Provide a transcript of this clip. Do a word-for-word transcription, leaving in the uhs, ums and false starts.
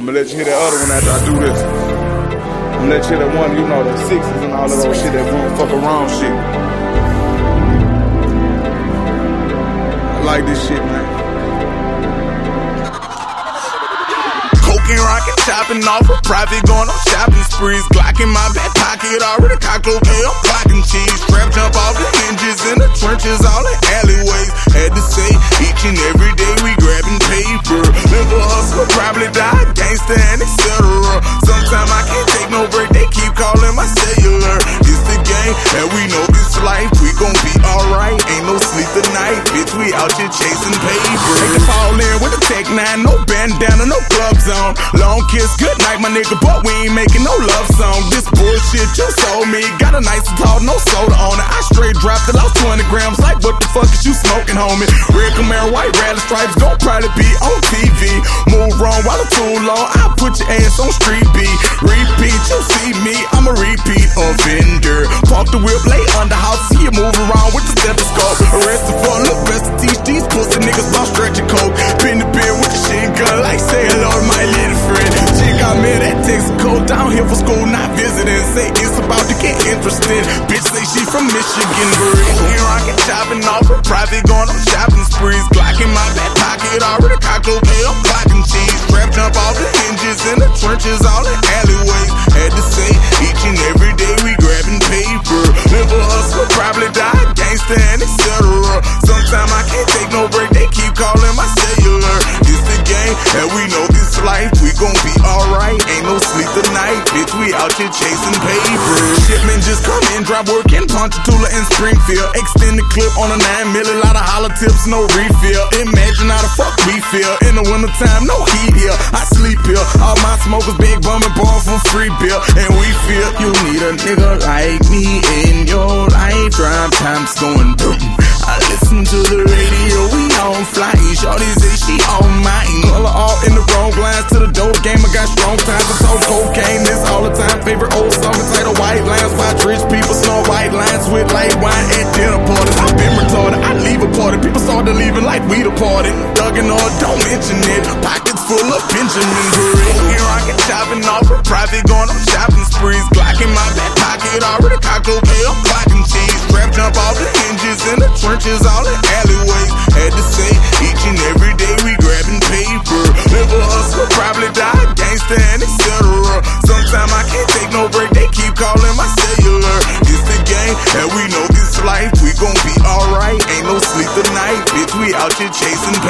I'ma let you hear that other one after I do this. I'ma let you hear that one, you know, the sixes and all that old shit, that won't fuck around shit. I like this shit, man. Cocaine rocket chopping off a private, going on shopping sprees. Glock in my back pocket, already cocked okay, I'm clocking cheese. Strap jump off the hinges in the trenches, all the alleyways. Had to say, each and every day we grabbing paper. Live a hustler, probably die, gangster and et cetera. Sometimes I can't take no break, they keep calling my cellular. It's the game, and we know this life, we gon' be alright. Ain't no sleep tonight, bitch, we out here chasing paper. Take the fall in with a Tech nine, no bandana, no gloves on. Long kiss, good night, my nigga, but we ain't making no love song. This bullshit you sold me, got a nice and tall, no soda on it. I straight dropped it, lost twenty grams, like what the fuck is you smoking, homie? Red Camaro, white rally stripes, gon' probably be on T V. Move wrong while it's too long, I'll put your ass on street B. Repeat, you see me, I'm a repeat offender. Park the whip, lay under house, see you move around with the stethoscope. Arrested for a look, best to teach these pussy niggas about stretching coke. Pin the beer with the shit gun, like say hello to my little friend. She got me that Texaco, down here for school, not visiting. Say it's about to get interested. Bitch say she from Michigan, Cocaine rocket chopping off a private, going on shopping sprees. Glock in my back pocket, already cocked okay, I'm clocking cheese. Strap jump off the hinges in the trenches, all the alleyways. Had to say, each and every day we grabbing paper. Live a hustler, probably die, gangster and et cetera. Sometimes I can't take no break, they keep calling my cellular. It's the game, and we know this life, we gon' be alright. Ain't no sleep tonight, bitch, we out here chasing paper. Shipment just come in, drop work in Ponchatoula and Springfield. Extend the clip on a nine milli, lot of holler tips, no refill. Imagine how the fuck we feel in the wintertime, no heat here. I sleep here, all my smokers big bumming, born for free bill. And we feel you need a nigga like me in your life. Drive time's going boom. I listen to the radio, we on fly. Shorty say she on mine. Color all in the wrong lines to the dope game. I got strong times, I told cocaine this all the time. Favorite old song, title white lines. Watch rich people snore white lines with light wine at dinner parties. I've been retarded, I leave a party. People started leaving like we departed. Thugging on, don't mention it. Pockets full of Benjamin Burry. Here I get chopping off a private, going on shopping sprees. Glock in my back pocket, already cocked okay, I'm clocking cheese. Strap jump off the hinges in the trenches, all the alleyways. Had to say, each and every day we grabbing paper. Live a hustler, probably die, gangster and et cetera. Sometimes I can't take no break, they keep calling my cellular. It's the game, and we know this life, we gon' be alright. Ain't no sleep tonight, bitch, we out here chasing